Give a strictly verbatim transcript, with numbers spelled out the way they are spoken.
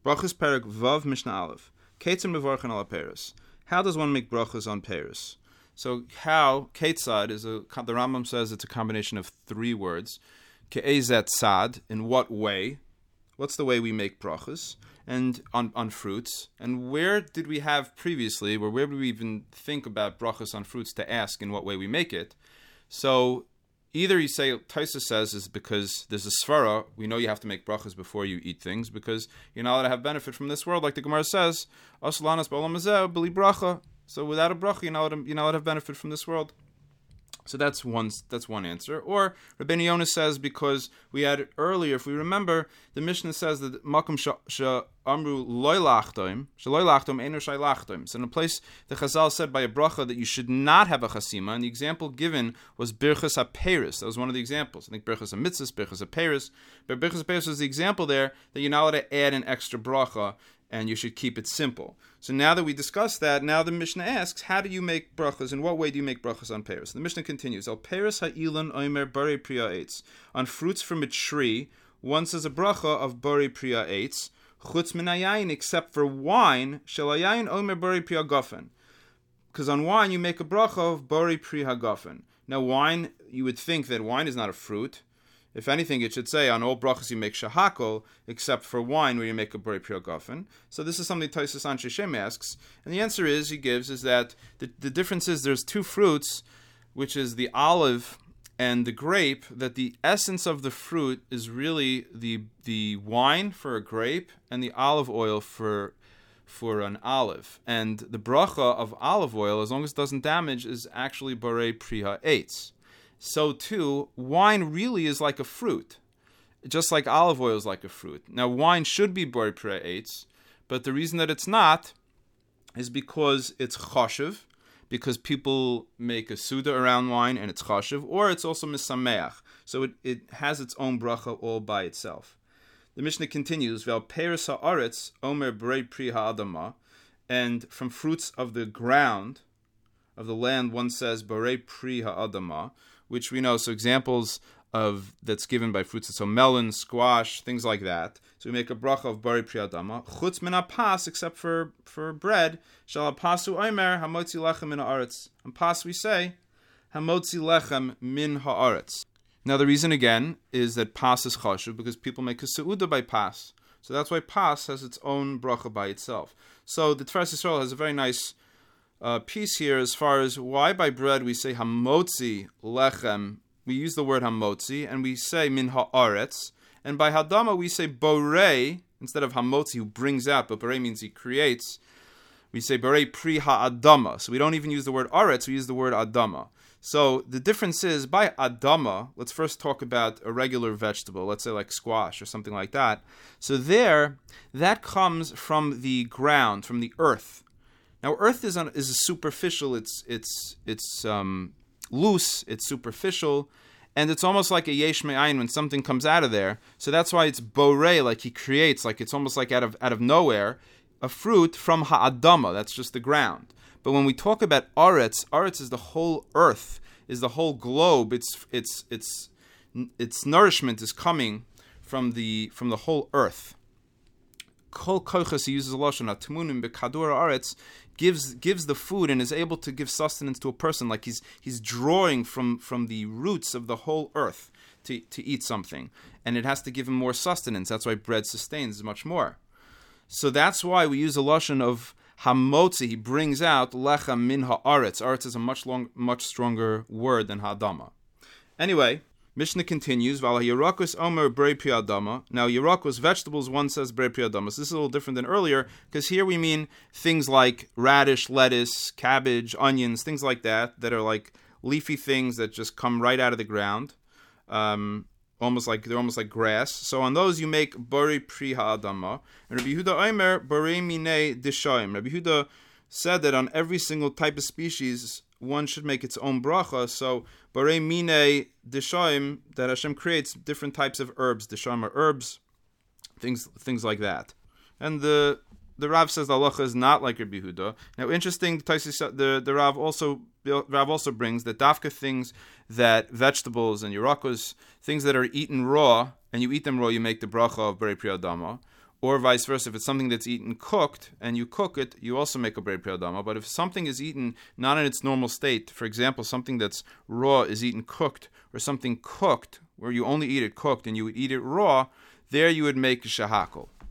Brachas Perek Vav Mishnah Aleph. Keitzim Mevorchen Al Peres. How does one make brachas on Peres? So how, Keitzad, is a, the Rambam says it's a combination of three words. Ke'ezet Sad, in what way? What's the way we make brachas? And on, on fruits. And where did we have previously, or where did we even think about brachas on fruits to ask in what way we make it? So either you say, Taisa says, is because there's a svara, we know you have to make brachas before you eat things, because you're not allowed to have benefit from this world, like the Gemara says, Aslanas b'olam hazeh b'li bracha. So without a bracha, you're not allowed to, you're not allowed to have benefit from this world. So that's one that's one answer. Or Rabbeinu Yonah says, because we had earlier, if we remember, the Mishnah says that makom she'amru loy lachtoim, she'loy lachtoim eino shay lachtoim. So in a place the Chazal said by a bracha that you should not have a chasima, and the example given was birchas haperis. That was one of the examples. I think birchas hamitzvos, birchas haperis. But birchas haperis was the example there that you're not allowed to add an extra bracha, and you should keep it simple. So now that we discussed that, now the Mishnah asks, how do you make brachas? In what way do you make brachas on pears? The Mishnah continues, Al peres ha'ilan oimer bari priya eitz. On fruits from a tree, one says a bracha of bari priya eitz, chutz min hayayin, except for wine, shel hayayin oimer bari priya gofen. Because on wine you make a bracha of bari priya gofen. Now wine, you would think that wine is not a fruit. If anything, it should say on all brachas you make shahakol, except for wine where you make a bori priya gofen. So this is something Tosfos Anshe Shem asks, and the answer is he gives is that the, the difference is there's two fruits, which is the olive and the grape. That the essence of the fruit is really the the wine for a grape and the olive oil for for an olive. And the bracha of olive oil, as long as it doesn't damage, is actually bori priya eitz. So too, wine really is like a fruit, just like olive oil is like a fruit. Now, wine should be bori priya eitz, but the reason that it's not is because it's chashuv, because people make a suda around wine and it's chashuv, or it's also misameach, so it, it has its own bracha all by itself. The Mishnah continues, Vel peres haaretz omer bori priya ha'adama, and from fruits of the ground, of the land, one says bori priya ha'adama, which we know, so examples of that's given by fruits, so melon, squash, things like that. So we make a bracha of bari priya adama. Chutz min hapas, except for for bread, shall hapasu omer hamotzi lechem min haaretz. And pas we say hamotzi lechem min haaretz. Now the reason again is that pas is chashuv because people make a seuda by pas. So that's why pas has its own bracha by itself. So the Tiferes Yisrael has a very nice Uh, piece here as far as why by bread we say hamotzi lechem. We use the word hamotzi and we say min haaretz, and by hadama we say borei instead of hamotzi, who brings out, but borei means he creates. We say borei pri ha'adama, so we don't even use the word aretz, we use the word adama. So the difference is by adama. Let's first talk about a regular vegetable, let's say like squash or something like that. So there, that comes from the ground, from the earth. Now, earth is on, is superficial. It's it's it's um, loose. It's superficial, and it's almost like a yesh me'ayin when something comes out of there. So that's why it's borei, like he creates, like it's almost like out of out of nowhere, a fruit from ha'adama. That's just the ground. But when we talk about aretz, aretz is the whole earth, is the whole globe. It's it's it's its nourishment is coming from the from the whole earth. Kol kochas, he uses a lashon atmunim bekadur aretz, gives gives the food and is able to give sustenance to a person, like he's he's drawing from from the roots of the whole earth to to eat something, and it has to give him more sustenance. That's why bread sustains much more. So that's why we use a lashon of hamotzi. He brings out lechem min haaretz. Aretz is a much long, much stronger word than ha'adama. Anyway, Mishnah continues, Vala Yerakos Omer Brei Pri Adama. Now, Yerakos, vegetables, one says Brei Pri Adama. So this is a little different than earlier, because here we mean things like radish, lettuce, cabbage, onions, things like that, that are like leafy things that just come right out of the ground. Um, almost like, they're almost like grass. So on those you make Brei Pri Ha'adama. And Rabbi Yehuda Omer Brei Minei Dishaim. Rabbi Yehuda said that on every single type of species, one should make its own bracha. So, Borei Mine Dishaim, that Hashem creates different types of herbs. Dishaim are herbs, things things like that. And the the Rav says the halacha is not like Rabbi Yehuda. Now, interesting, the the Rav also the Rav also brings that dafka things that vegetables and yerakos, things that are eaten raw, and you eat them raw, you make the bracha of Borei Pri Adama. Or vice versa, if it's something that's eaten cooked and you cook it, you also make a Bray Priyadama. But if something is eaten not in its normal state, for example, something that's raw is eaten cooked, or something cooked where you only eat it cooked and you would eat it raw, there you would make a shahakol.